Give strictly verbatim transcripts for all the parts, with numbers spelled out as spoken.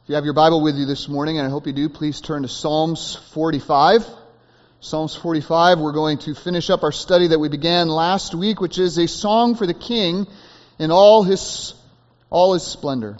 If you have your Bible with you this morning, and I hope you do, please turn to Psalms forty-five. Psalms forty-five, we're going to finish up our study that we began last week, which is a song for the King in all his, all his splendor.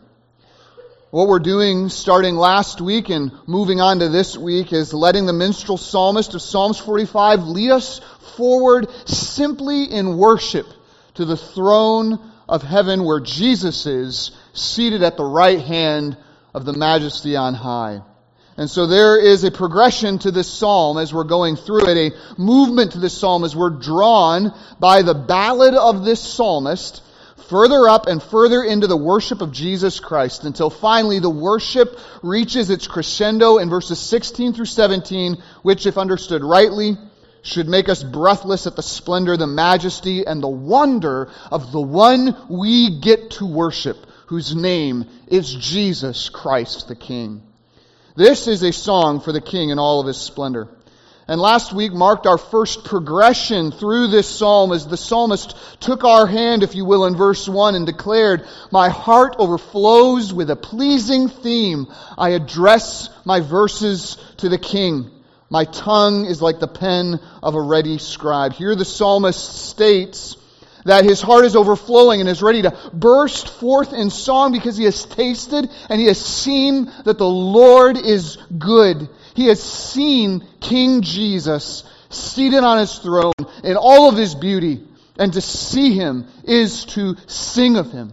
What we're doing starting last week and moving on to this week is letting the minstrel psalmist of Psalms forty-five lead us forward simply in worship to the throne of heaven where Jesus is, seated at the right hand of the Majesty on high. And so there is a progression to this psalm as we're going through it, a movement to this psalm as we're drawn by the ballad of this psalmist further up and further into the worship of Jesus Christ until finally the worship reaches its crescendo in verses sixteen through seventeen, which, if understood rightly, should make us breathless at the splendor, the majesty, and the wonder of the one we get to worship, whose name is Jesus Christ the King. This is a song for the King in all of his splendor. And last week marked our first progression through this psalm as the psalmist took our hand, if you will, in verse one and declared, "My heart overflows with a pleasing theme. I address my verses to the King. My tongue is like the pen of a ready scribe." Here the psalmist states that his heart is overflowing and is ready to burst forth in song because he has tasted and he has seen that the Lord is good. He has seen King Jesus seated on his throne in all of his beauty. And to see him is to sing of him.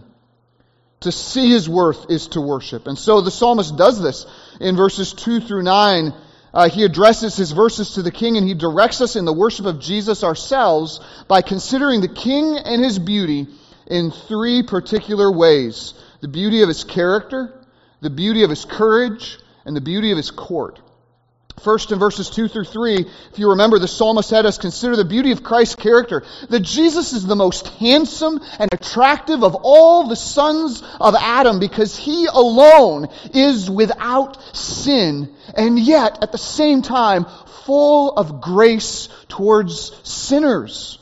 To see his worth is to worship. And so the psalmist does this in verses two through nine. Uh, he addresses his verses to the King and he directs us in the worship of Jesus ourselves by considering the King and his beauty in three particular ways. The beauty of his character, the beauty of his courage, and the beauty of his court. First, in verses two through three, if you remember, the psalmist had us consider the beauty of Christ's character. That Jesus is the most handsome and attractive of all the sons of Adam because he alone is without sin, and yet, at the same time, full of grace towards sinners.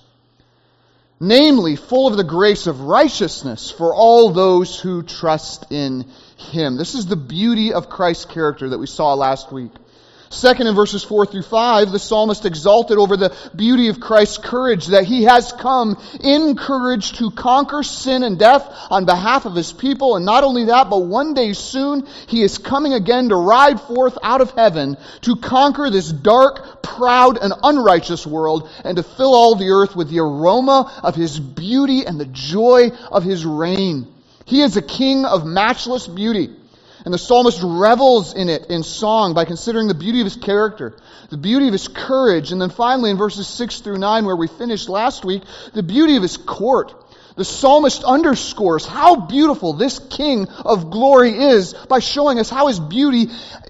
Namely, full of the grace of righteousness for all those who trust in him. This is the beauty of Christ's character that we saw last week. Second, in verses four through five, the psalmist exalted over the beauty of Christ's courage, that he has come in courage to conquer sin and death on behalf of his people. And not only that, but one day soon, he is coming again to ride forth out of heaven to conquer this dark, proud, and unrighteous world and to fill all the earth with the aroma of his beauty and the joy of his reign. He is a king of matchless beauty. And the psalmist revels in it in song by considering the beauty of his character, the beauty of his courage, and then finally in verses six through nine, where we finished last week, the beauty of his court. The psalmist underscores how beautiful this King of glory is by showing us how his beauty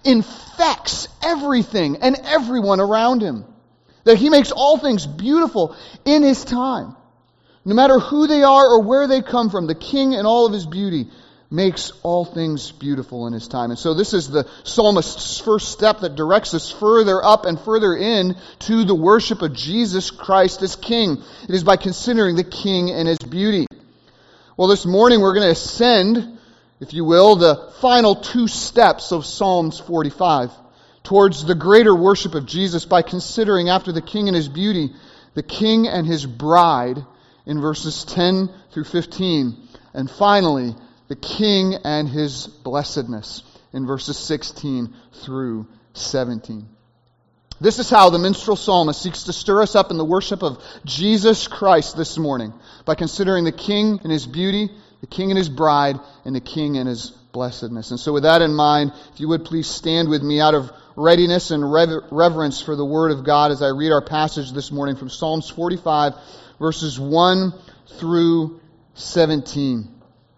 infects everything and everyone around him. That he makes all things beautiful in his time. No matter who they are or where they come from, the King in all of his beauty makes all things beautiful in his time. And so this is the psalmist's first step that directs us further up and further in to the worship of Jesus Christ as King. It is by considering the King and his beauty. Well, this morning we're going to ascend, if you will, the final two steps of Psalms forty-five towards the greater worship of Jesus by considering, after the King and his beauty, the King and his bride in verses ten through fifteen. And finally, the King and his blessedness in verses sixteen through seventeen. This is how the minstrel psalmist seeks to stir us up in the worship of Jesus Christ this morning, by considering the King and his beauty, the King and his bride, and the King and his blessedness. And so with that in mind, if you would please stand with me out of readiness and rever- reverence for the Word of God as I read our passage this morning from Psalms forty-five, verses one through seventeen.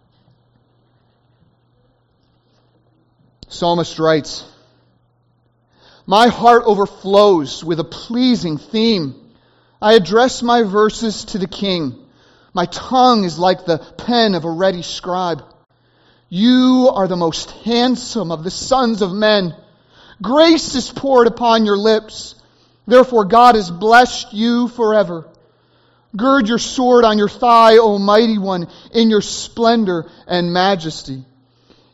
Psalmist writes, "My heart overflows with a pleasing theme. I address my verses to the King. My tongue is like the pen of a ready scribe. You are the most handsome of the sons of men. Grace is poured upon your lips. Therefore God has blessed you forever. Gird your sword on your thigh, O mighty one, in your splendor and majesty.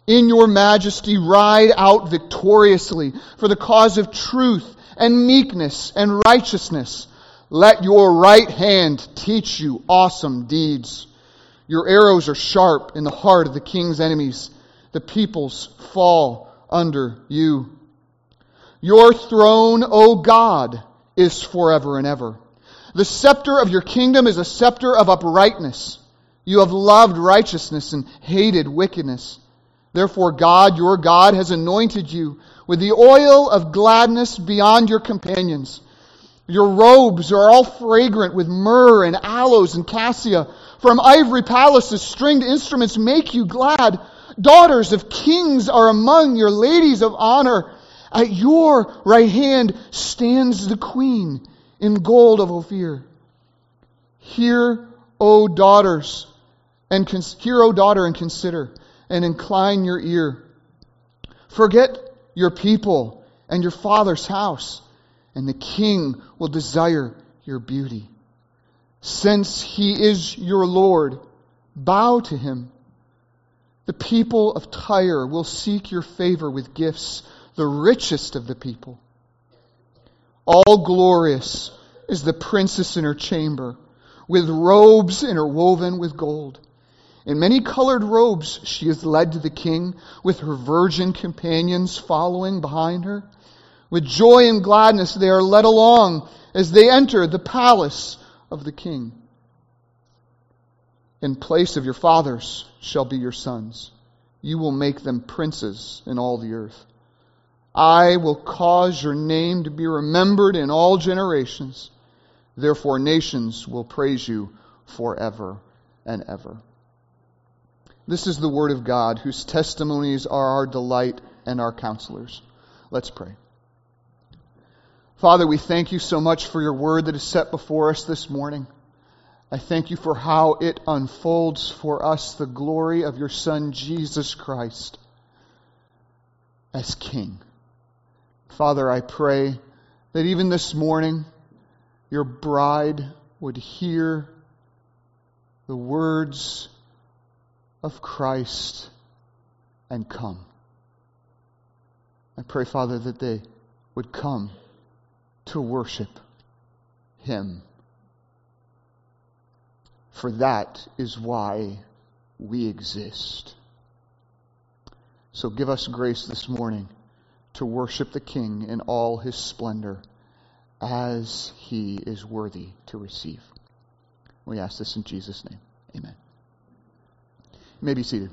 In your majesty, ride out victoriously for the cause of truth and meekness and righteousness. Let your right hand teach you awesome deeds. Your arrows are sharp in the heart of the king's enemies. The peoples fall under you. Your throne, O God, is forever and ever. The scepter of your kingdom is a scepter of uprightness. You have loved righteousness and hated wickedness. Therefore God, your God, has anointed you with the oil of gladness beyond your companions. Your robes are all fragrant with myrrh and aloes and cassia. From ivory palaces, stringed instruments make you glad. Daughters of kings are among your ladies of honor. At your right hand stands the queen in gold of Ophir. Hear, O daughters, and cons- hear, O daughter, and consider, and incline your ear. Forget your people and your father's house, and the king will desire your beauty. Since he is your Lord, bow to him. The people of Tyre will seek your favor with gifts, the richest of the people. All glorious is the princess in her chamber, with robes interwoven with gold. In many colored robes she is led to the king, with her virgin companions following behind her. With joy and gladness they are led along as they enter the palace of the king. In place of your fathers shall be your sons. You will make them princes in all the earth. I will cause your name to be remembered in all generations. Therefore nations will praise you forever and ever. This is the word of God, whose testimonies are our delight and our counselors. Let's pray. Father, we thank you so much for your word that is set before us this morning. I thank you for how it unfolds for us the glory of your Son, Jesus Christ, as King. Father, I pray that even this morning, your bride would hear the words of Christ and come. I pray, Father, that they would come to worship him. For that is why we exist. So give us grace this morning to worship the King in all his splendor as he is worthy to receive. We ask this in Jesus' name. Amen. You may be seated.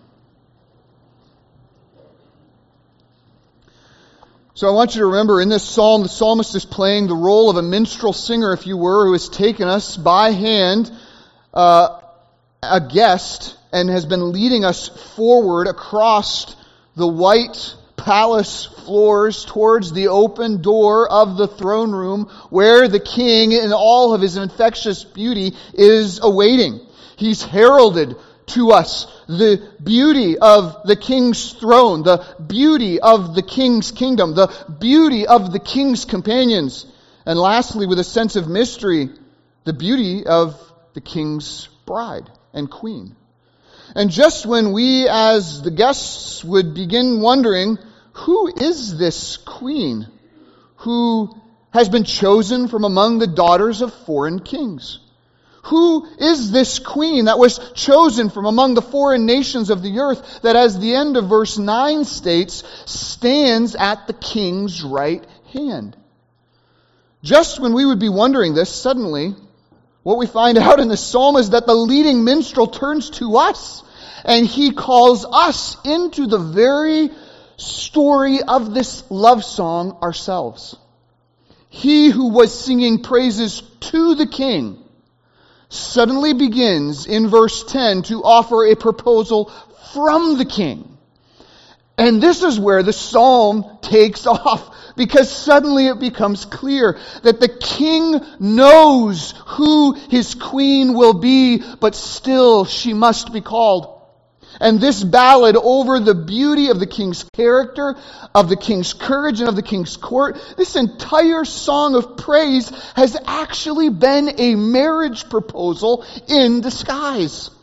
So I want you to remember in this psalm, the psalmist is playing the role of a minstrel singer, if you were, who has taken us by hand, uh, a guest, and has been leading us forward across the white palace floors towards the open door of the throne room where the king in all of his infectious beauty is awaiting. He's heralded to us the beauty of the king's throne, the beauty of the king's kingdom, the beauty of the king's companions, and lastly, with a sense of mystery, the beauty of the king's bride and queen. And just when we as the guests would begin wondering, who is this queen who has been chosen from among the daughters of foreign kings? Who is this queen that was chosen from among the foreign nations of the earth that, as the end of verse nine states, stands at the king's right hand? Just when we would be wondering this, suddenly, what we find out in this psalm is that the leading minstrel turns to us, and he calls us into the very story of this love song ourselves. He who was singing praises to the king suddenly begins in verse ten to offer a proposal from the king. And this is where the psalm takes off, because suddenly it becomes clear that the king knows who his queen will be, but still she must be called. And this ballad over the beauty of the king's character, of the king's courage, and of the king's court, this entire song of praise has actually been a marriage proposal in disguise.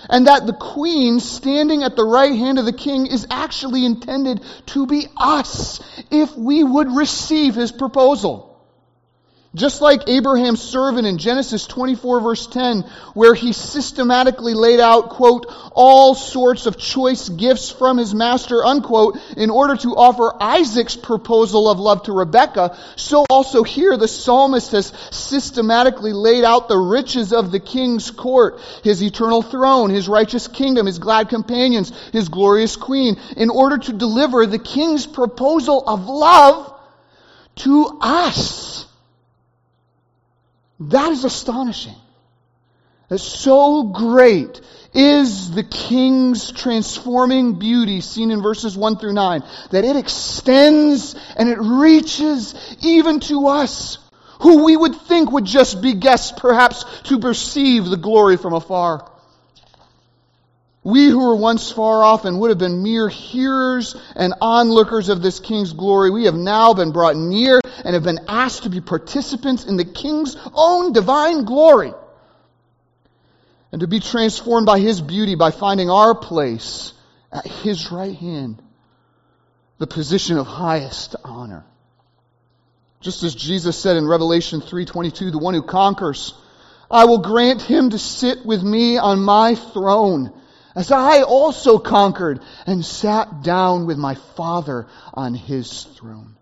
And that the queen standing at the right hand of the king is actually intended to be us if we would receive his proposal. Just like Abraham's servant in Genesis twenty-four verse ten, where he systematically laid out, quote, all sorts of choice gifts from his master, unquote, in order to offer Isaac's proposal of love to Rebekah, so also here the psalmist has systematically laid out the riches of the king's court, his eternal throne, his righteous kingdom, his glad companions, his glorious queen, in order to deliver the king's proposal of love to us. That is astonishing. That so great is the king's transforming beauty seen in verses one through nine, that it extends and it reaches even to us, who we would think would just be guests perhaps to perceive the glory from afar. We who were once far off and would have been mere hearers and onlookers of this king's glory, we have now been brought near and have been asked to be participants in the king's own divine glory. And to be transformed by his beauty by finding our place at his right hand, the position of highest honor. Just as Jesus said in Revelation three twenty-two, the one who conquers, I will grant him to sit with me on my throne, as I also conquered and sat down with my Father on his throne.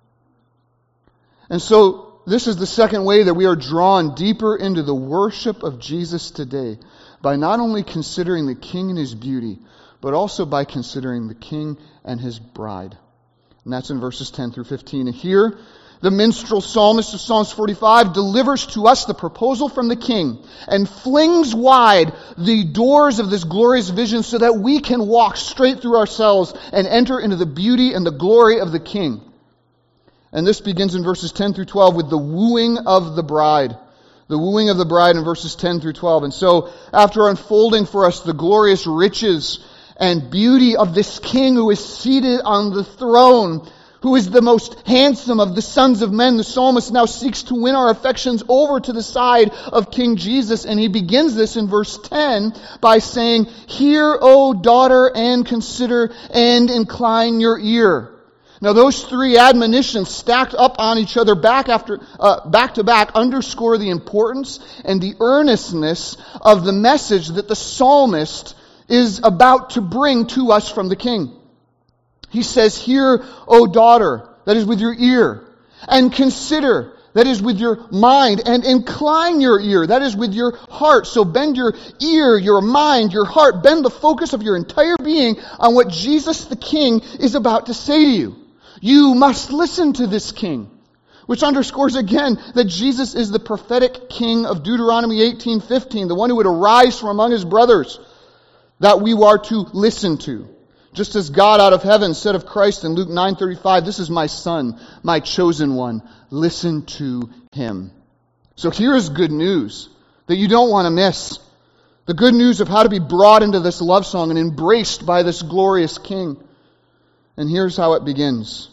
And so, this is the second way that we are drawn deeper into the worship of Jesus today, by not only considering the King and his beauty, but also by considering the King and his bride. And that's in verses ten through fifteen. And here, the minstrel psalmist of Psalms forty-five delivers to us the proposal from the king and flings wide the doors of this glorious vision so that we can walk straight through ourselves and enter into the beauty and the glory of the king. And this begins in verses ten through twelve with the wooing of the bride. The wooing of the bride in verses ten through twelve. And so, after unfolding for us the glorious riches and beauty of this king who is seated on the throne, who is the most handsome of the sons of men, the psalmist now seeks to win our affections over to the side of King Jesus. And he begins this in verse ten by saying, Hear, O daughter, and consider, and incline your ear. Now those three admonitions stacked up on each other back after uh, back to back underscore the importance and the earnestness of the message that the psalmist is about to bring to us from the king. He says, Hear, O daughter, that is with your ear, and consider, that is with your mind, and incline your ear, that is with your heart. So bend your ear, your mind, your heart, bend the focus of your entire being on what Jesus the King is about to say to you. You must listen to this King, which underscores again that Jesus is the prophetic King of Deuteronomy eighteen fifteen, the one who would arise from among his brothers, that we are to listen to. Just as God out of heaven said of Christ in Luke nine thirty-five, This is my Son, my chosen one. Listen to him. So here is good news that you don't want to miss. The good news of how to be brought into this love song and embraced by this glorious King. And here's how it begins.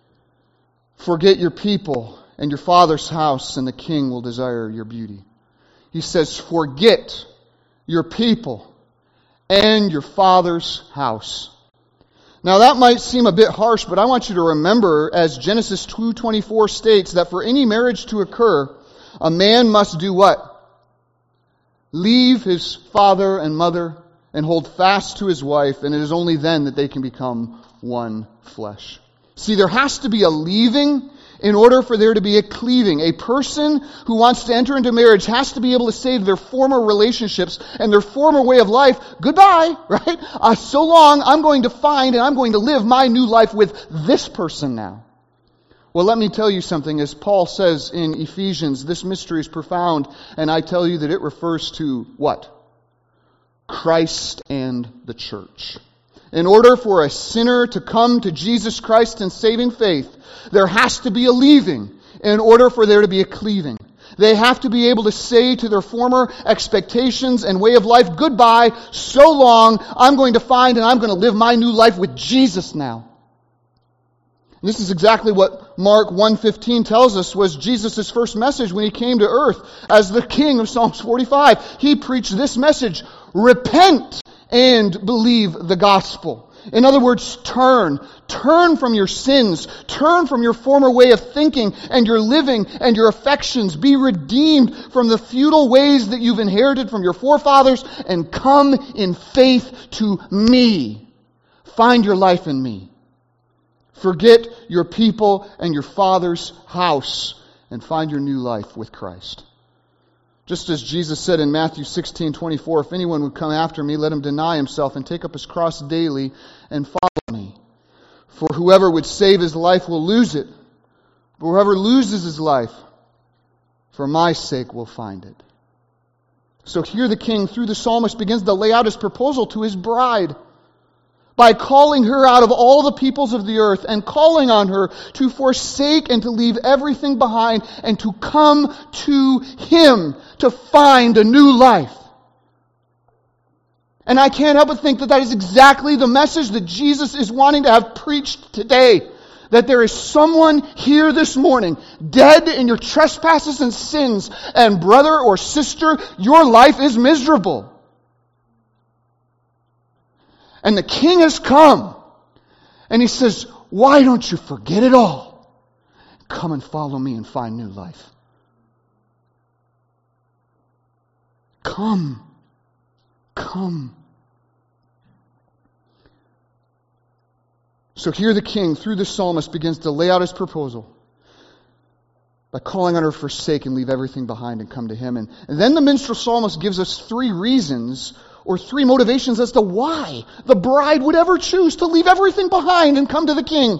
Forget your people and your father's house, and the King will desire your beauty. He says, forget your people and your father's house. Now that might seem a bit harsh, but I want you to remember, as Genesis two twenty-four states, that for any marriage to occur, a man must do what? Leave his father and mother and hold fast to his wife, and it is only then that they can become one flesh. See, there has to be a leaving in order for there to be a cleaving. A person who wants to enter into marriage has to be able to say to their former relationships and their former way of life, goodbye, right? Uh, so long, I'm going to find and I'm going to live my new life with this person now. Well, let me tell you something. As Paul says in Ephesians, this mystery is profound, and I tell you that it refers to what? Christ and the church. In order for a sinner to come to Jesus Christ in saving faith, there has to be a leaving in order for there to be a cleaving. They have to be able to say to their former expectations and way of life, goodbye, so long, I'm going to find and I'm going to live my new life with Jesus now. This is exactly what Mark one fifteen tells us was Jesus' first message when he came to earth as the king of Psalms forty-five. He preached this message: repent and believe the gospel. In other words, turn. Turn from your sins. Turn from your former way of thinking and your living and your affections. Be redeemed from the futile ways that you've inherited from your forefathers and come in faith to me. Find your life in me. Forget your people and your father's house and find your new life with Christ. Just as Jesus said in Matthew sixteen twenty-four, if anyone would come after me, let him deny himself and take up his cross daily and follow me. For whoever would save his life will lose it. But whoever loses his life for my sake will find it. So here the king, through the psalmist, begins to lay out his proposal to his bride by calling her out of all the peoples of the earth and calling on her to forsake and to leave everything behind and to come to him to find a new life. And I can't help but think that that is exactly the message that Jesus is wanting to have preached today. That there is someone here this morning, dead in your trespasses and sins, and brother or sister, your life is miserable. And the king has come. And he says, why don't you forget it all? Come and follow me and find new life. Come. Come. So here the king, through the psalmist, begins to lay out his proposal by calling on her to forsake and leave everything behind and come to him. And, and then the minstrel psalmist gives us three reasons or three motivations as to why the bride would ever choose to leave everything behind and come to the king.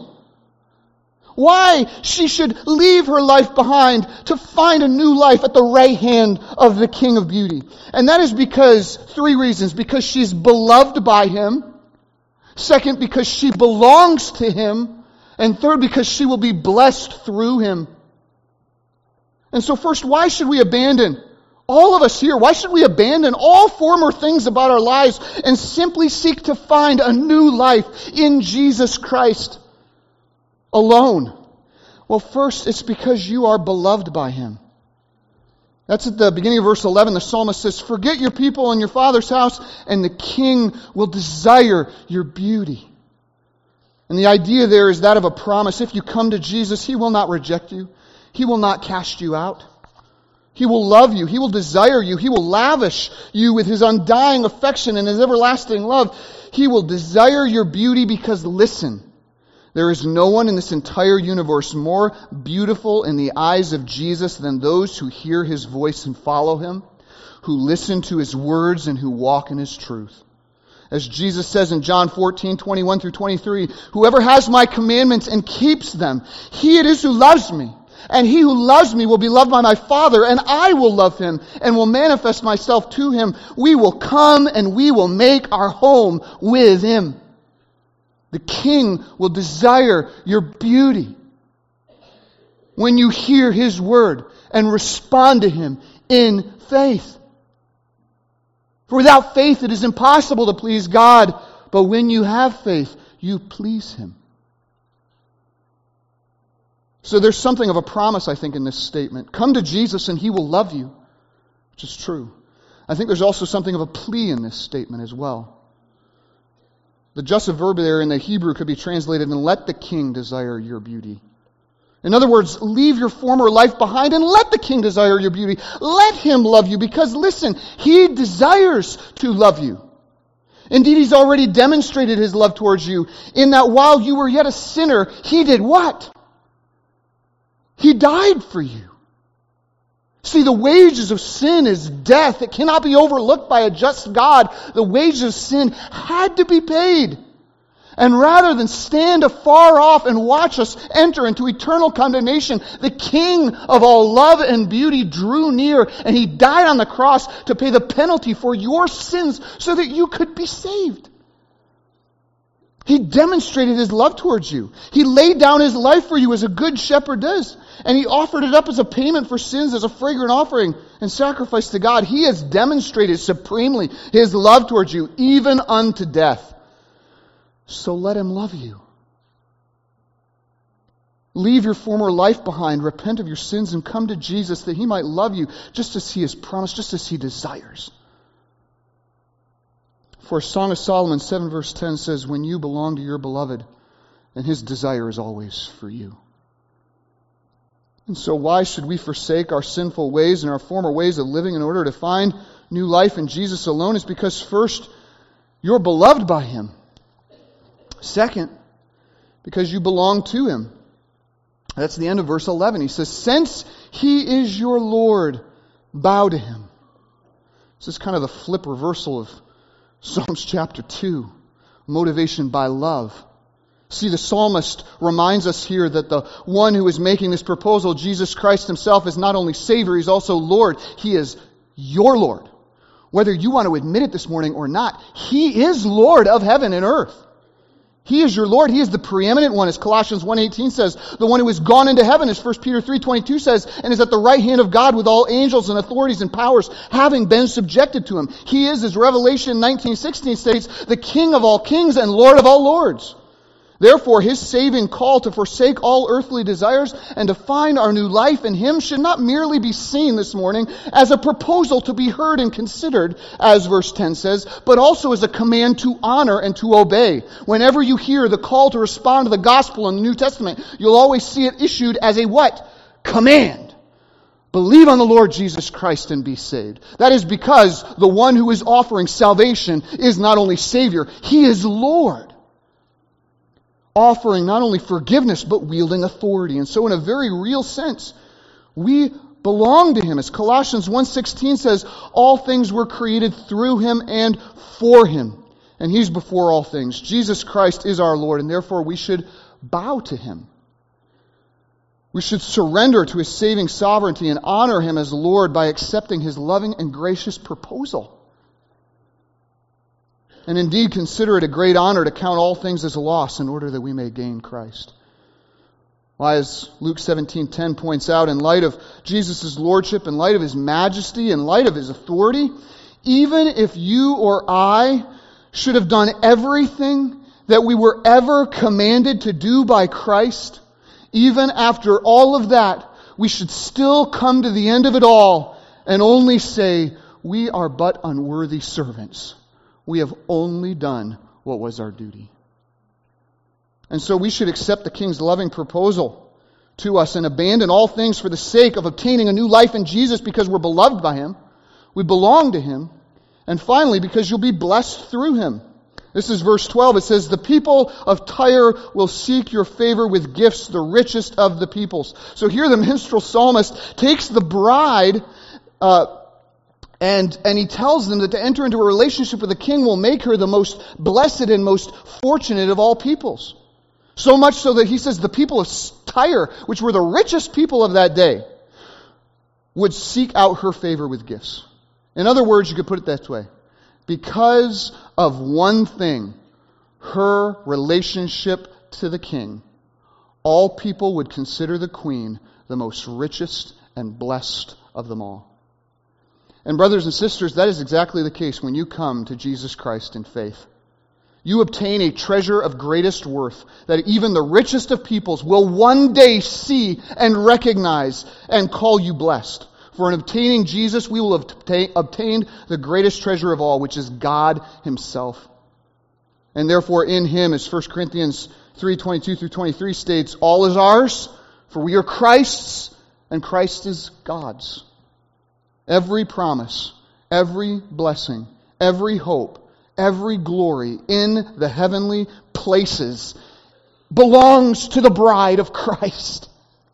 Why she should leave her life behind to find a new life at the right hand of the King of Beauty. And that is because, three reasons. Because she's beloved by him. Second, because she belongs to him. And third, because she will be blessed through him. And so first, why should we abandon, all of us here, why should we abandon all former things about our lives and simply seek to find a new life in Jesus Christ alone? Well, first, it's because you are beloved by him. That's at the beginning of verse eleven. The psalmist says, forget your people and your father's house, and the king will desire your beauty. And the idea there is that of a promise. If you come to Jesus, he will not reject you. He will not cast you out. He will love you. He will desire you. He will lavish you with his undying affection and his everlasting love. He will desire your beauty because, listen, there is no one in this entire universe more beautiful in the eyes of Jesus than those who hear his voice and follow him, who listen to his words and who walk in his truth. As Jesus says in John fourteen, twenty-one through twenty-three, whoever has my commandments and keeps them, he it is who loves me. And he who loves me will be loved by my Father, and I will love him and will manifest myself to him. We will come and we will make our home with him. The king will desire your beauty when you hear his word and respond to him in faith. For without faith it is impossible to please God, but when you have faith, you please him. So there's something of a promise, I think, in this statement. Come to Jesus and he will love you, which is true. I think there's also something of a plea in this statement as well. The jussive verb there in the Hebrew could be translated, and let the king desire your beauty. In other words, leave your former life behind and let the king desire your beauty. Let him love you because, listen, he desires to love you. Indeed, he's already demonstrated his love towards you in that while you were yet a sinner, he did what? He died for you. See, the wages of sin is death. It cannot be overlooked by a just God. The wages of sin had to be paid. And rather than stand afar off and watch us enter into eternal condemnation, the King of all love and beauty drew near, and he died on the cross to pay the penalty for your sins so that you could be saved. He demonstrated his love towards you. He laid down his life for you as a good shepherd does. And he offered it up as a payment for sins, as a fragrant offering and sacrifice to God. He has demonstrated supremely his love towards you, even unto death. So let him love you. Leave your former life behind, repent of your sins, and come to Jesus that He might love you just as He has promised, just as He desires. For Song of Solomon seven verse ten says, when you belong to your beloved, and His desire is always for you. And so why should we forsake our sinful ways and our former ways of living in order to find new life in Jesus alone? It's because first, you're beloved by Him. Second, because you belong to Him. That's the end of verse eleven. He says, since He is your Lord, bow to Him. This is kind of the flip reversal of Psalms chapter two. Motivation by love. See, the psalmist reminds us here that the one who is making this proposal, Jesus Christ Himself, is not only Savior, He's also Lord. He is your Lord. Whether you want to admit it this morning or not, He is Lord of heaven and earth. He is your Lord. He is the preeminent one, as Colossians one eighteen says. The one who has gone into heaven, as First Peter three twenty-two says, and is at the right hand of God with all angels and authorities and powers, having been subjected to Him. He is, as Revelation nineteen sixteen states, the King of all kings and Lord of all lords. Therefore, His saving call to forsake all earthly desires and to find our new life in Him should not merely be seen this morning as a proposal to be heard and considered, as verse ten says, but also as a command to honor and to obey. Whenever you hear the call to respond to the gospel in the New Testament, you'll always see it issued as a what? Command. Believe on the Lord Jesus Christ and be saved. That is because the one who is offering salvation is not only Savior, He is Lord. Offering not only forgiveness, but wielding authority. And so in a very real sense, we belong to Him. As Colossians one sixteen says, all things were created through Him and for Him. And He's before all things. Jesus Christ is our Lord, and therefore we should bow to Him. We should surrender to His saving sovereignty and honor Him as Lord by accepting His loving and gracious proposal. And indeed consider it a great honor to count all things as loss in order that we may gain Christ. Why, as Luke seventeen ten points out, in light of Jesus' lordship, in light of His majesty, in light of His authority, even if you or I should have done everything that we were ever commanded to do by Christ, even after all of that, we should still come to the end of it all and only say, we are but unworthy servants. We have only done what was our duty. And so we should accept the King's loving proposal to us and abandon all things for the sake of obtaining a new life in Jesus because we're beloved by Him. We belong to Him. And finally, because you'll be blessed through Him. This is verse twelve. It says, the people of Tyre will seek your favor with gifts, the richest of the peoples. So here the minstrel psalmist takes the bride uh, And, and he tells them that to enter into a relationship with the king will make her the most blessed and most fortunate of all peoples. So much so that he says the people of Tyre, which were the richest people of that day, would seek out her favor with gifts. In other words, you could put it this way. Because of one thing, her relationship to the king, all people would consider the queen the most richest and blessed of them all. And brothers and sisters, that is exactly the case when you come to Jesus Christ in faith. You obtain a treasure of greatest worth that even the richest of peoples will one day see and recognize and call you blessed. For in obtaining Jesus, we will have obtained the greatest treasure of all, which is God Himself. And therefore in Him, as First Corinthians three twenty-two through twenty-three states, all is ours, for we are Christ's, and Christ is God's. Every promise, every blessing, every hope, every glory in the heavenly places belongs to the bride of Christ.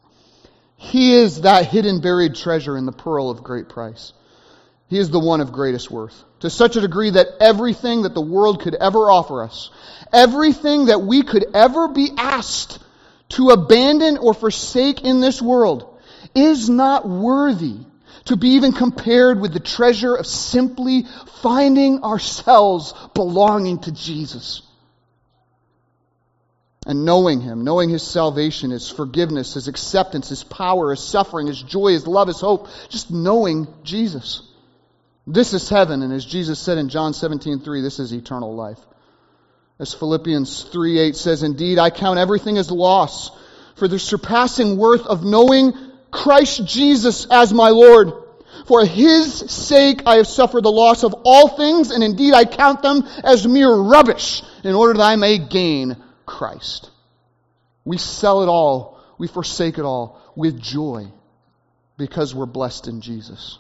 He is that hidden buried treasure in the pearl of great price. He is the one of greatest worth. To such a degree that everything that the world could ever offer us, everything that we could ever be asked to abandon or forsake in this world, is not worthy to be even compared with the treasure of simply finding ourselves belonging to Jesus. And knowing Him, knowing His salvation, His forgiveness, His acceptance, His power, His suffering, His joy, His love, His hope. Just knowing Jesus. This is heaven, and as Jesus said in John seventeen three, this is eternal life. As Philippians three eight says, indeed, I count everything as loss for the surpassing worth of knowing Christ Jesus as my Lord. For His sake I have suffered the loss of all things, and indeed I count them as mere rubbish, in order that I may gain Christ. We sell it all, we forsake it all with joy, because we're blessed in Jesus.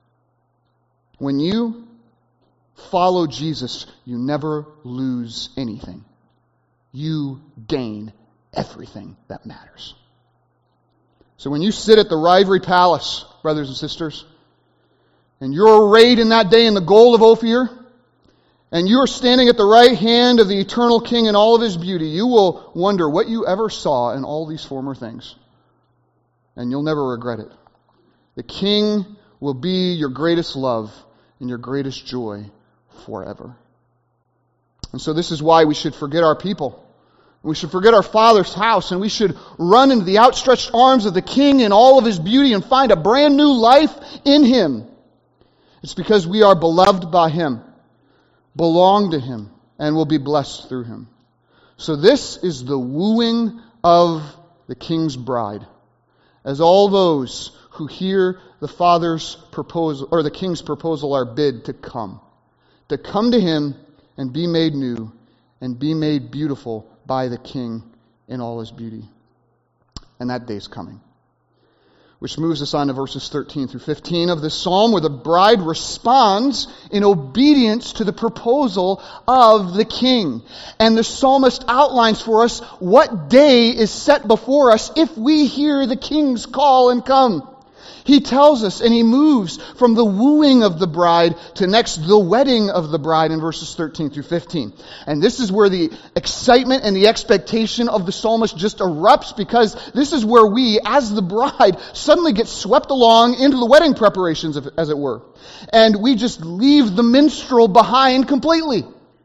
When you follow Jesus, you never lose anything. You gain everything that matters. So when you sit at the Ivory Palace, brothers and sisters, and you're arrayed in that day in the gold of Ophir, and you're standing at the right hand of the eternal King in all of His beauty, you will wonder what you ever saw in all these former things. And you'll never regret it. The King will be your greatest love and your greatest joy forever. And so this is why we should forget our people. We should forget our Father's house, and we should run into the outstretched arms of the King in all of His beauty and find a brand new life in Him. It's because we are beloved by Him, belong to Him, and will be blessed through Him. So this is the wooing of the King's bride. As all those who hear the Father's proposal, or the King's proposal, are bid to come. To come to Him and be made new and be made beautiful by the King in all His beauty. And that day's coming. Which moves us on to verses thirteen through fifteen of this psalm, where the bride responds in obedience to the proposal of the King. And the psalmist outlines for us what day is set before us if we hear the King's call and come. He tells us, and he moves from the wooing of the bride to next the wedding of the bride in verses thirteen through fifteen. And this is where the excitement and the expectation of the psalmist just erupts, because this is where we, as the bride, suddenly get swept along into the wedding preparations, as it were. And we just leave the minstrel behind completely.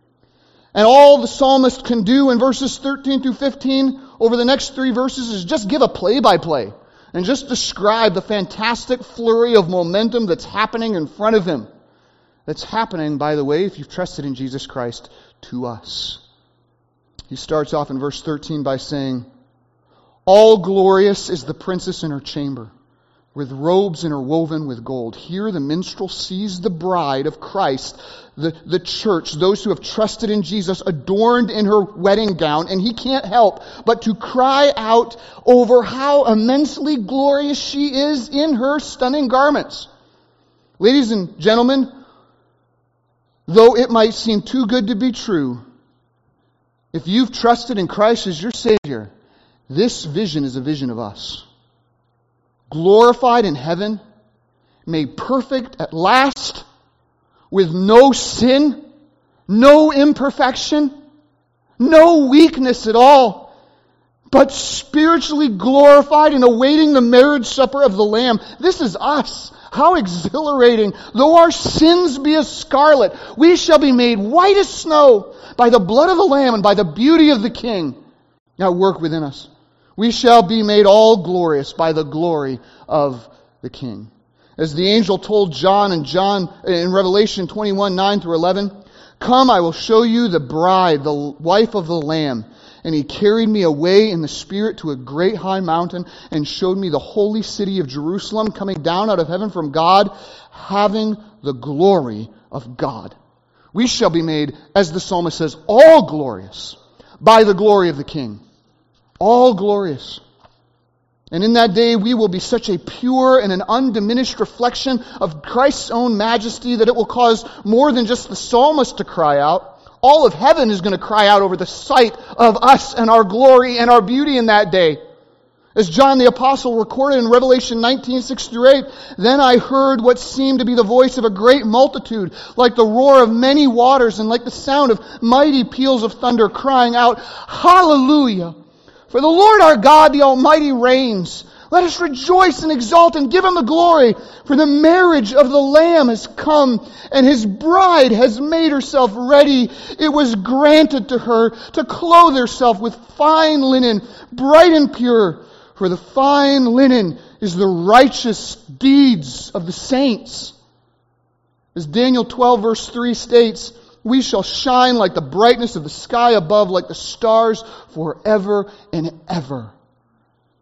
And all the psalmist can do in verses thirteen through fifteen over the next three verses is just give a play-by-play. And just describe the fantastic flurry of momentum that's happening in front of him. That's happening, by the way, if you've trusted in Jesus Christ, to us. He starts off in verse thirteen by saying, "All glorious is the princess in her chamber, with robes interwoven with gold." Here the minstrel sees the bride of Christ, the, the church, those who have trusted in Jesus, adorned in her wedding gown, and he can't help but to cry out over how immensely glorious she is in her stunning garments. Ladies and gentlemen, though it might seem too good to be true, if you've trusted in Christ as your Savior, this vision is a vision of us. Glorified in heaven, made perfect at last, with no sin, no imperfection, no weakness at all, but spiritually glorified and awaiting the marriage supper of the Lamb. This is us. How exhilarating. Though our sins be as scarlet, we shall be made white as snow by the blood of the Lamb and by the beauty of the King at work within us. We shall be made all glorious by the glory of the King. As the angel told John in John in Revelation twenty-one, nine through eleven, "Come, I will show you the bride, the wife of the Lamb." And he carried me away in the Spirit to a great high mountain and showed me the holy city of Jerusalem coming down out of heaven from God, having the glory of God. We shall be made, as the psalmist says, all glorious by the glory of the King. All glorious. And in that day we will be such a pure and an undiminished reflection of Christ's own majesty that it will cause more than just the psalmist to cry out. All of heaven is going to cry out over the sight of us and our glory and our beauty in that day. As John the Apostle recorded in Revelation nineteen, six through eight, "Then I heard what seemed to be the voice of a great multitude, like the roar of many waters and like the sound of mighty peals of thunder, crying out, 'Hallelujah! For the Lord our God, the Almighty, reigns. Let us rejoice and exult and give Him the glory. For the marriage of the Lamb has come, and His bride has made herself ready. It was granted to her to clothe herself with fine linen, bright and pure. For the fine linen is the righteous deeds of the saints.'" As Daniel twelve verse three states, "We shall shine like the brightness of the sky above, like the stars forever and ever."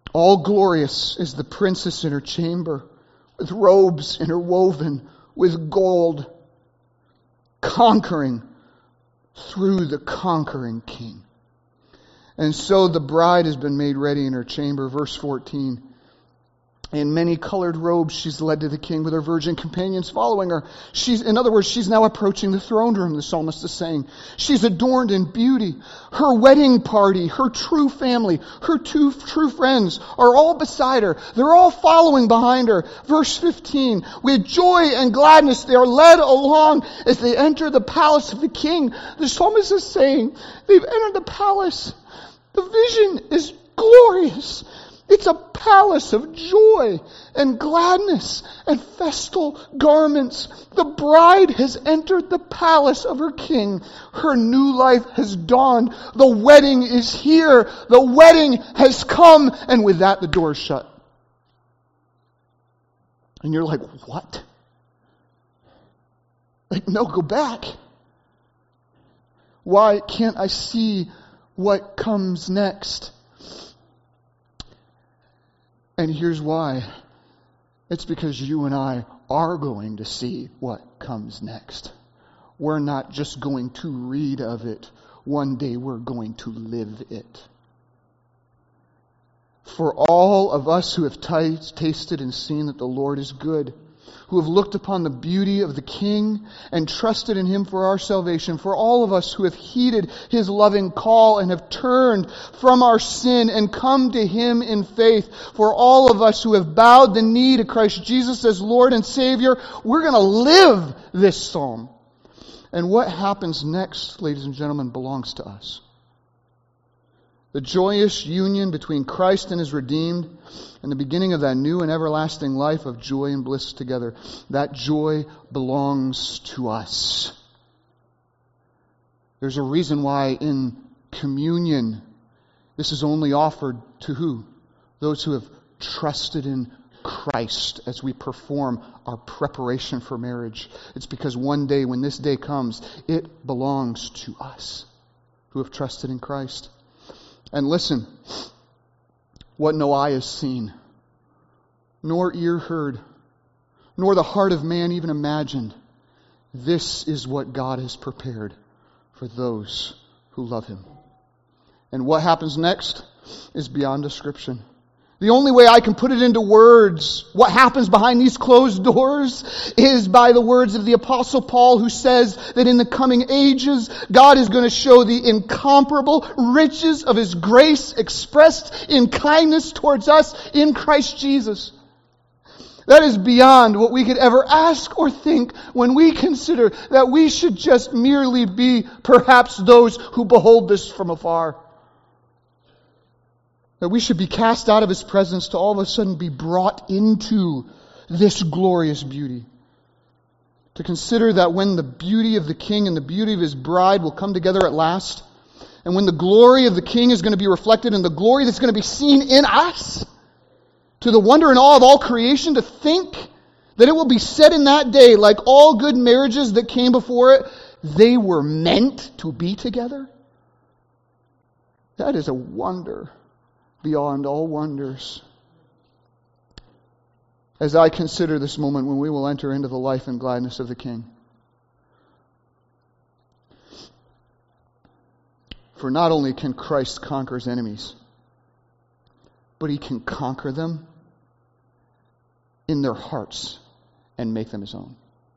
All glorious is the princess in her chamber, with robes interwoven with gold, conquering through the conquering king. And so the bride has been made ready in her chamber. Verse fourteen. In many colored robes she's led to the king with her virgin companions following her. She's, in other words, she's now approaching the throne room, the psalmist is saying. She's adorned in beauty. Her wedding party, her true family, her two true friends are all beside her. They're all following behind her. Verse fifteen, with joy and gladness they are led along as they enter the palace of the king. The psalmist is saying they've entered the palace. The vision is glorious. It's a palace of joy and gladness and festal garments. The bride has entered the palace of her king. Her new life has dawned. The wedding is here. The wedding has come. And with that, the door is shut. And you're like, what? Like, no, go back. Why can't I see what comes next? And here's why. It's because you and I are going to see what comes next. We're not just going to read of it. One day we're going to live it. For all of us who have t- tasted and seen that the Lord is good, who have looked upon the beauty of the King and trusted in Him for our salvation, for all of us who have heeded His loving call and have turned from our sin and come to Him in faith, for all of us who have bowed the knee to Christ Jesus as Lord and Savior, we're going to live this psalm. And what happens next, ladies and gentlemen, belongs to us. The joyous union between Christ and His redeemed and the beginning of that new and everlasting life of joy and bliss together. That joy belongs to us. There's a reason why in communion this is only offered to who? Those who have trusted in Christ as we perform our preparation for marriage. It's because one day when this day comes, it belongs to us who have trusted in Christ. And listen, what no eye has seen, nor ear heard, nor the heart of man even imagined, this is what God has prepared for those who love Him. And what happens next is beyond description. The only way I can put it into words, what happens behind these closed doors, is by the words of the Apostle Paul, who says that in the coming ages, God is going to show the incomparable riches of His grace expressed in kindness towards us in Christ Jesus. That is beyond what we could ever ask or think when we consider that we should just merely be perhaps those who behold this from afar. That we should be cast out of His presence to all of a sudden be brought into this glorious beauty. To consider that when the beauty of the King and the beauty of His bride will come together at last, and when the glory of the King is going to be reflected in the glory that's going to be seen in us, to the wonder and awe of all creation, to think that it will be said in that day, like all good marriages that came before it, they were meant to be together. That is a wonder beyond all wonders. As I consider this moment when we will enter into the life and gladness of the King. For not only can Christ conquer His enemies, but He can conquer them in their hearts and make them His own.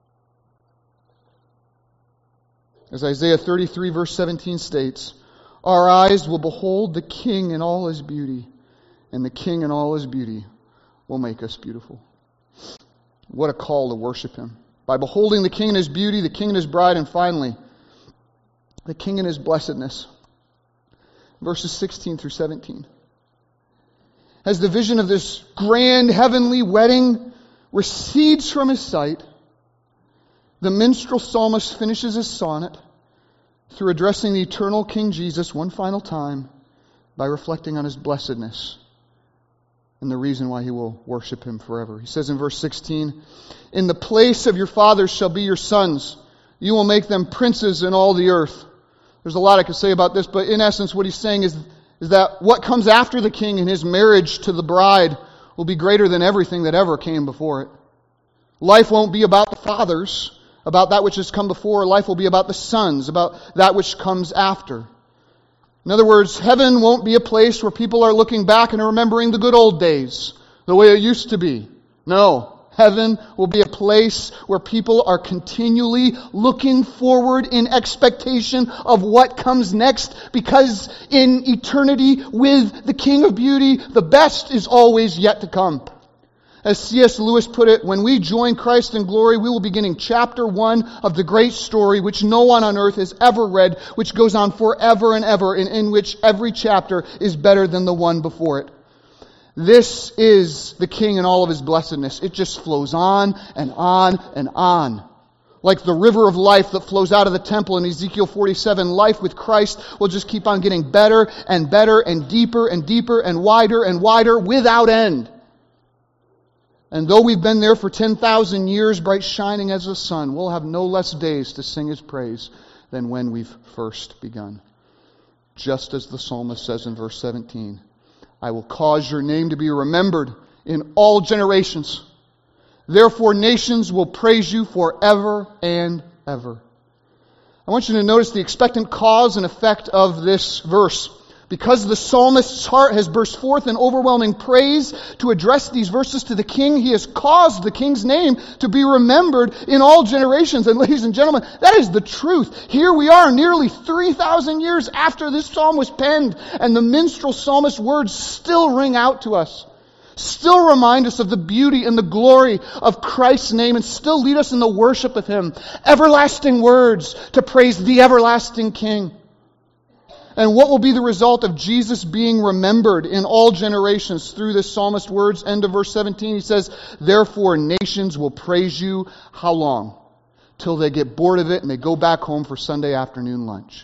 As Isaiah thirty-three verse seventeen states, our eyes will behold the King in all His beauty, and the King in all His beauty will make us beautiful. What a call to worship Him. By beholding the King in His beauty, the King and His bride, and finally, the King in His blessedness. Verses sixteen through seventeen. As the vision of this grand heavenly wedding recedes from his sight, the minstrel psalmist finishes his sonnet through addressing the eternal King Jesus one final time by reflecting on His blessedness and the reason why he will worship Him forever. He says in verse sixteen, in the place of your fathers shall be your sons. You will make them princes in all the earth. There's a lot I could say about this, but in essence what he's saying is is that what comes after the king and his marriage to the bride will be greater than everything that ever came before it. Life won't be about the fathers, about that which has come before. Life will be about the sons, about that which comes after. In other words, heaven won't be a place where people are looking back and remembering the good old days, the way it used to be. No. Heaven will be a place where people are continually looking forward in expectation of what comes next, because in eternity with the King of Beauty, the best is always yet to come. As C S Lewis put it, when we join Christ in glory, we will be beginning chapter one of the great story which no one on earth has ever read, which goes on forever and ever, and in which every chapter is better than the one before it. This is the King in all of His blessedness. It just flows on and on and on. Like the river of life that flows out of the temple in Ezekiel forty-seven, life with Christ will just keep on getting better and better and deeper and deeper and wider and wider without end. And though we've been there for ten thousand years, bright shining as the sun, we'll have no less days to sing His praise than when we've first begun. Just as the psalmist says in verse seventeen, I will cause your name to be remembered in all generations. Therefore nations will praise you forever and ever. I want you to notice the expectant cause and effect of this verse. Because the psalmist's heart has burst forth in overwhelming praise to address these verses to the king, he has caused the king's name to be remembered in all generations. And ladies and gentlemen, that is the truth. Here we are nearly three thousand years after this psalm was penned, and the minstrel psalmist's words still ring out to us. Still remind us of the beauty and the glory of Christ's name, and still lead us in the worship of Him. Everlasting words to praise the everlasting King. And what will be the result of Jesus being remembered in all generations through this psalmist's words? End of verse seventeen, he says, therefore nations will praise you. How long? Till they get bored of it and they go back home for Sunday afternoon lunch.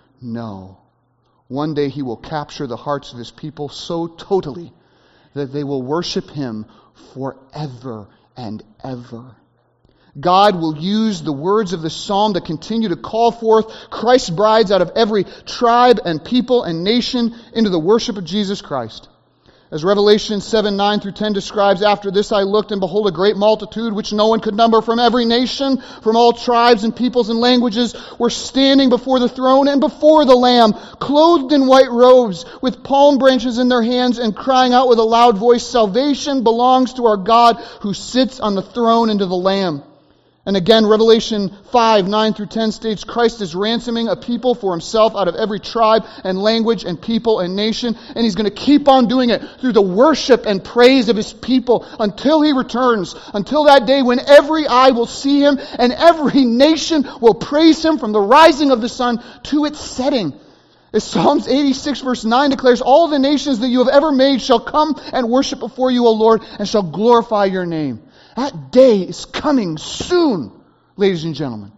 No. One day He will capture the hearts of His people so totally that they will worship Him forever and ever. God will use the words of the psalm to continue to call forth Christ's brides out of every tribe and people and nation into the worship of Jesus Christ. As Revelation seven, nine through ten describes, after this I looked, and behold, a great multitude, which no one could number, from every nation, from all tribes and peoples and languages, were standing before the throne and before the Lamb, clothed in white robes, with palm branches in their hands, and crying out with a loud voice, salvation belongs to our God who sits on the throne and to the Lamb. And again, Revelation five, nine through ten states, Christ is ransoming a people for Himself out of every tribe and language and people and nation. And He's going to keep on doing it through the worship and praise of His people until He returns. Until that day when every eye will see Him and every nation will praise Him from the rising of the sun to its setting. As Psalms eighty-six verse nine declares, all the nations that you have ever made shall come and worship before you, O Lord, and shall glorify your name. That day is coming soon, ladies and gentlemen.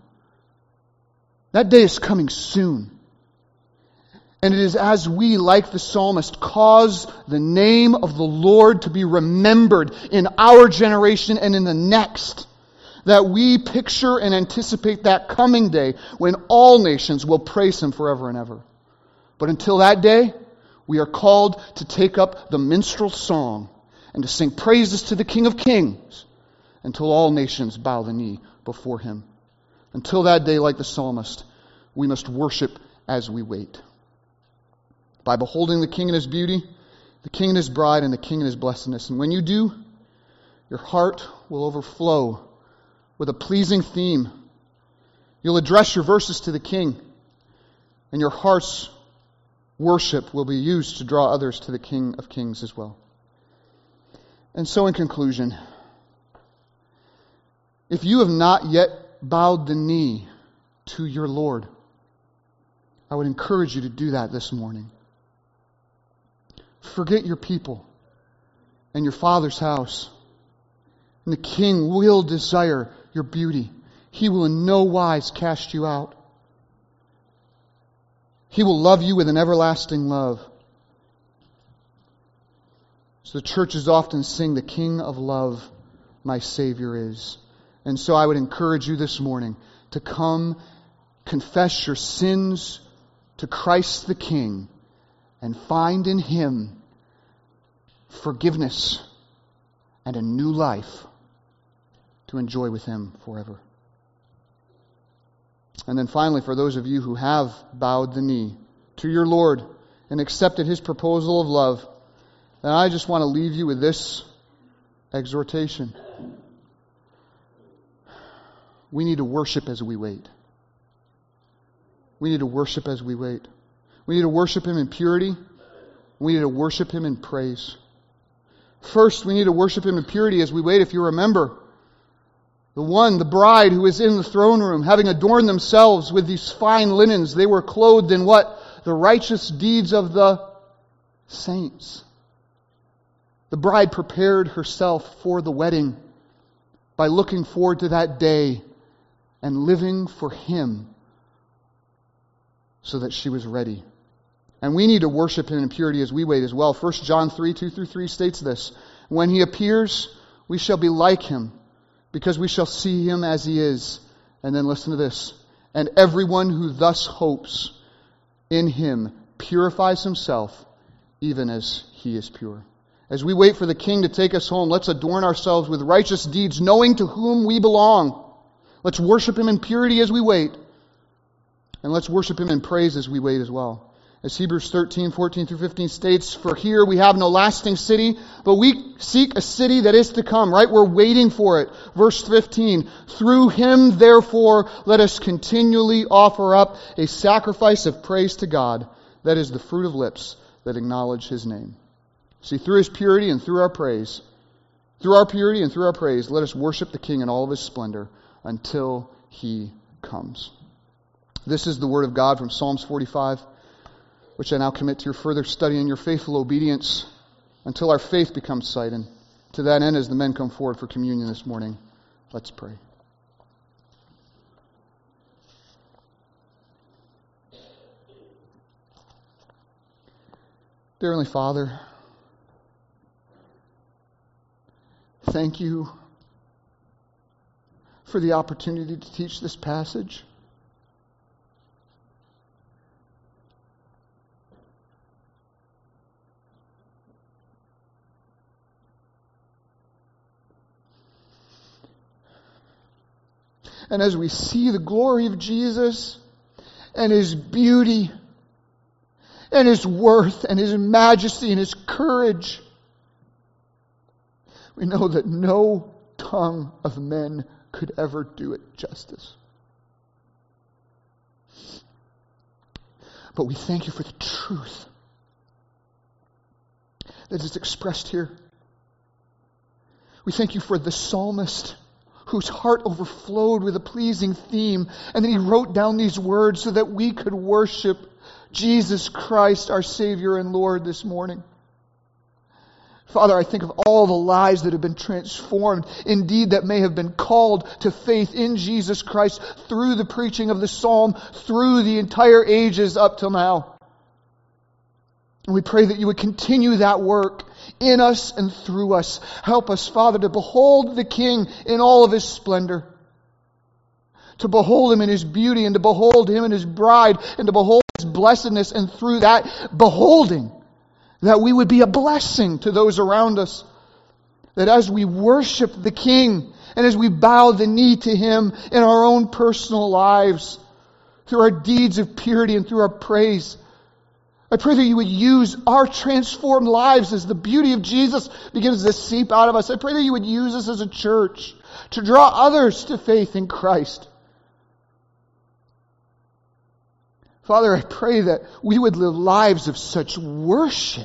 That day is coming soon. And it is as we, like the psalmist, cause the name of the Lord to be remembered in our generation and in the next, that we picture and anticipate that coming day when all nations will praise Him forever and ever. But until that day, we are called to take up the minstrel song and to sing praises to the King of Kings, until all nations bow the knee before Him. Until that day, like the psalmist, we must worship as we wait. By beholding the King in His beauty, the King and His bride, and the King in His blessedness. And when you do, your heart will overflow with a pleasing theme. You'll address your verses to the King, and your heart's worship will be used to draw others to the King of Kings as well. And so in conclusion, if you have not yet bowed the knee to your Lord, I would encourage you to do that this morning. Forget your people and your Father's house. And the King will desire your beauty. He will in no wise cast you out. He will love you with an everlasting love. So the churches often sing, the King of love, my Savior is. And so I would encourage you this morning to come confess your sins to Christ the King and find in Him forgiveness and a new life to enjoy with Him forever. And then finally, for those of you who have bowed the knee to your Lord and accepted His proposal of love, then I just want to leave you with this exhortation. We need to worship as we wait. We need to worship as we wait. We need to worship Him in purity. We need to worship Him in praise. First, we need to worship Him in purity as we wait. If you remember, the one, the bride who is in the throne room, having adorned themselves with these fine linens, they were clothed in what? The righteous deeds of the saints. The bride prepared herself for the wedding by looking forward to that day and living for Him so that she was ready. And we need to worship Him in purity as we wait as well. First John three, two through three states this. When He appears, we shall be like Him, because we shall see Him as He is. And then listen to this. And everyone who thus hopes in Him purifies himself, even as He is pure. As we wait for the King to take us home, let's adorn ourselves with righteous deeds, knowing to whom we belong. Let's worship Him in purity as we wait. And let's worship Him in praise as we wait as well. As Hebrews thirteen, fourteen through fifteen states, for here we have no lasting city, but we seek a city that is to come, right? We're waiting for it. Verse fifteen, through Him, therefore, let us continually offer up a sacrifice of praise to God, that is the fruit of lips that acknowledge His name. See, through His purity and through our praise, through our purity and through our praise, let us worship the King in all of His splendor until He comes. This is the word of God from Psalms forty-five, which I now commit to your further study and your faithful obedience until our faith becomes sight. And to that end, as the men come forward for communion this morning, let's pray. Dear Heavenly Father, thank You for the opportunity to teach this passage. And as we see the glory of Jesus and His beauty and His worth and His majesty and His courage, we know that no tongue of men could ever do it justice. But we thank You for the truth that is expressed here. We thank You for the psalmist whose heart overflowed with a pleasing theme, and then he wrote down these words so that we could worship Jesus Christ, our Savior and Lord, this morning. Father, I think of all the lives that have been transformed, indeed that may have been called to faith in Jesus Christ through the preaching of the psalm, through the entire ages up till now. And we pray that You would continue that work in us and through us. Help us, Father, to behold the King in all of His splendor. To behold Him in His beauty, and to behold Him in His bride, and to behold His blessedness, and through that beholding, that we would be a blessing to those around us. That as we worship the King, and as we bow the knee to Him in our own personal lives, through our deeds of purity and through our praise, I pray that You would use our transformed lives as the beauty of Jesus begins to seep out of us. I pray that You would use us as a church to draw others to faith in Christ. Father, I pray that we would live lives of such worship,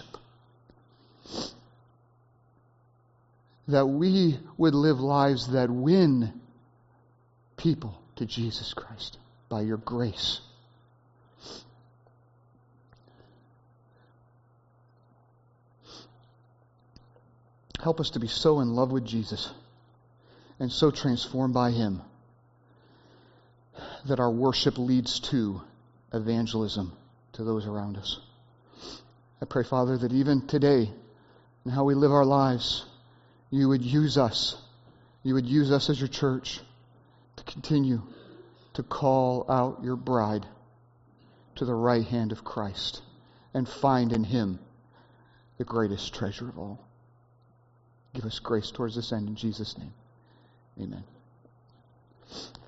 that we would live lives that win people to Jesus Christ by Your grace. Help us to be so in love with Jesus and so transformed by Him that our worship leads to evangelism to those around us. I pray, Father, that even today, in how we live our lives, You would use us. You would use us as Your church to continue to call out Your bride to the right hand of Christ. and find in Him the greatest treasure of all. Give us grace towards this end in Jesus' name. Amen.